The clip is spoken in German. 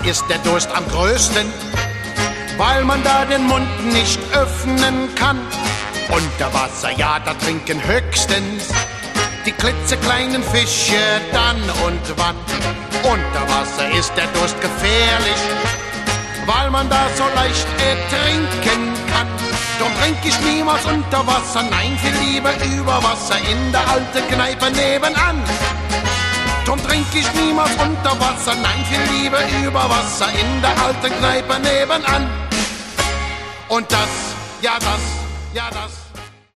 ist der Durst am größten, weil man da den Mund nicht öffnen kann. Unter Wasser, ja, da trinken höchstens die klitzekleinen Fische dann und wann. Unter Wasser ist der Durst gefährlich, weil man da so leicht ertrinken kann. Drum trink ich niemals unter Wasser, nein, viel lieber über Wasser in der alten Kneipe nebenan. Drum trink ich niemals unter Wasser, nein, viel lieber über Wasser in der alten Kneipe nebenan. Und das, ja das, ja das